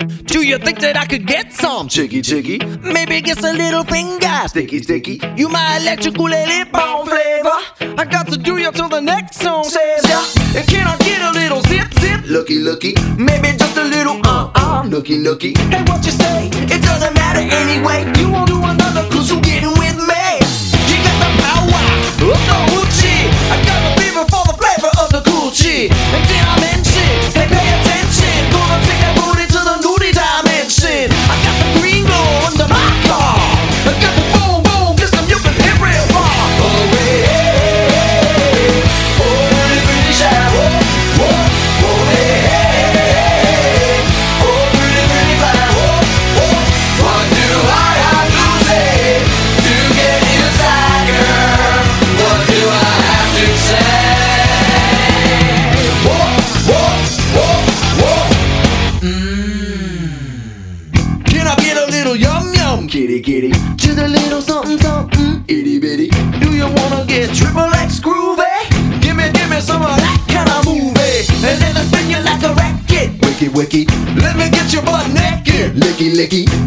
Do you think that I could get some Chicky chicky, maybe get a little finger sticky sticky. You my electric lip balm flavor. I got to do you till the next song says ya. And can I get a little zip zip? Looky looky, Maybe just a little nookie nookie. Hey, what you say? It doesn't matter anyway. You won't do another cause you getting with me. You got the power of the hoochie. I got the fever for the flavor of the coochie. And did I mention? Hey, pay attention. Gonna take that booty to the nudie dimension. I got the green glow under my car. I got the boom boom system you can hit real far. Oh, hey, oh, pretty pretty shy. Whoa, whoa, whoa, hey, hey. Oh, pretty pretty fly. Whoa, whoa. What do I have to say to get inside, girl? What do I have to say? Whoa, whoa, whoa, whoa. Can I get a little yum yum? Kitty kitty, Just a little something something. itty bitty. Do you wanna get triple X groovy? Give me some of that kind of movie. And then I spin you like a racket. Wicky wicky, Let me get your butt naked. licky licky.